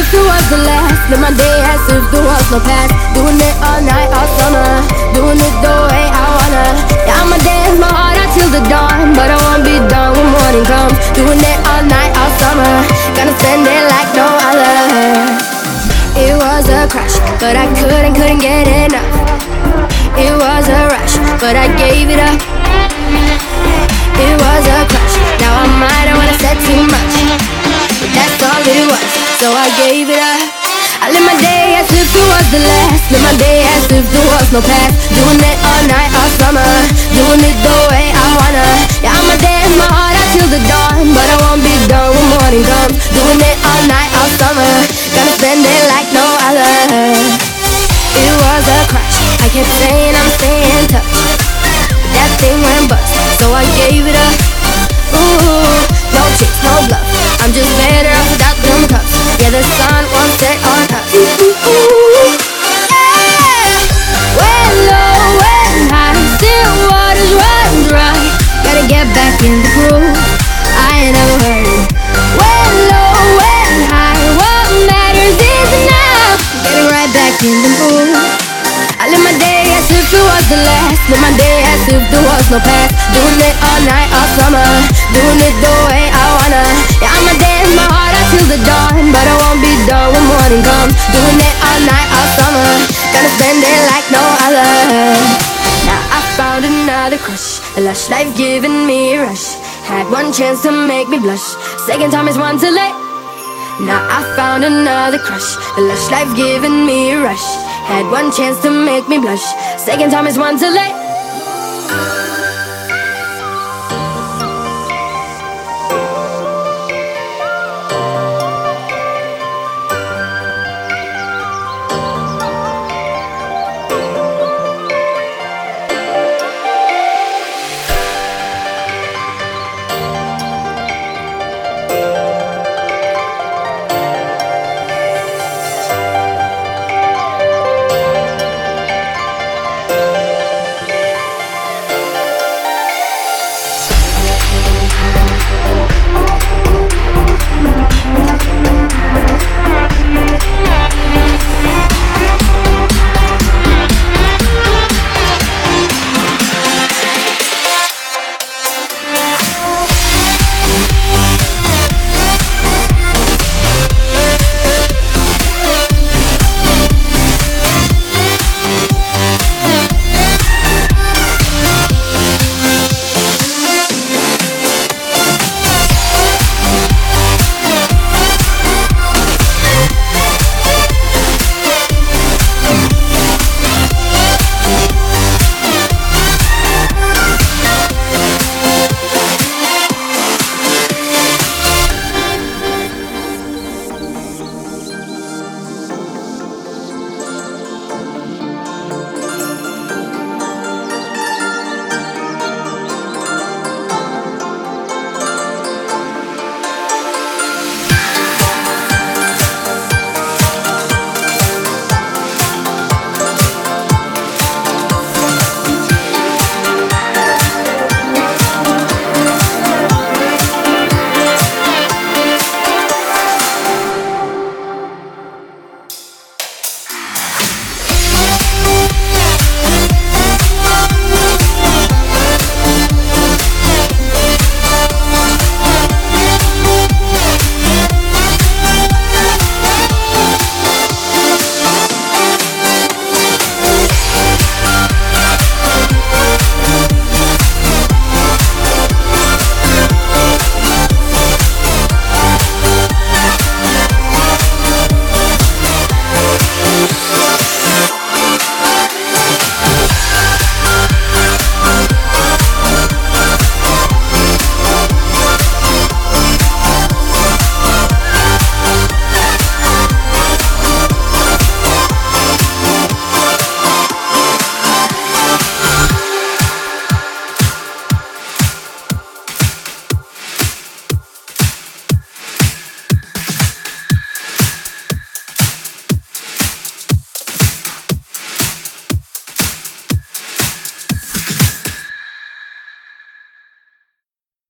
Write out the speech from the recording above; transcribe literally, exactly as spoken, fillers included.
if it was the last. Live my day as if there was no past. Doing it all night, all summer. Doing it the way I wanna. Yeah, I'ma dance my heart out till the dawn, but I won't be done when morning comes. Doing it all night, all summer. Gonna spend it like no other. It was a crush, but I couldn't, couldn't get enough. It was a rush, but I gave it up. It was a crush, now I might have wanna said too much, but that's all it was, so I gave it up. I live my day as if it was the last. Live my day as if there was no past. Doing it all night, all summer. Doing it the way I wanna. Yeah, I'ma dance my heart out till the dawn, but I won't be done when morning comes. Doing it all night, all summer. Gonna spend it like no other. It was a crush, I kept saying I'm staying in touch, but that thing went bust, so I gave it up. Ooh, no tricks, no bluff, I'm just better off without them cups. Yeah, the sun won't set on us. Ooh, yeah. When low, when high, still waters run dry. Gotta get back in the groove, I ain't never heard. When low, when high, what matters is now. Getting right back in the mood. I live my day as if it was the last. Live my day as if there was no past. Doing it all night, all summer. Doing it the way I wanna. Yeah, I'ma dance my heart out till the dawn, but I won't be done when morning comes. Doing it all night, all summer. Gonna spend it like no other. Now I found another crush, a lush life giving me a rush. Had one chance to make me blush, second time is one too late. Now I found another crush, a lush life giving me a rush. Had one chance to make me blush, second time is one too late.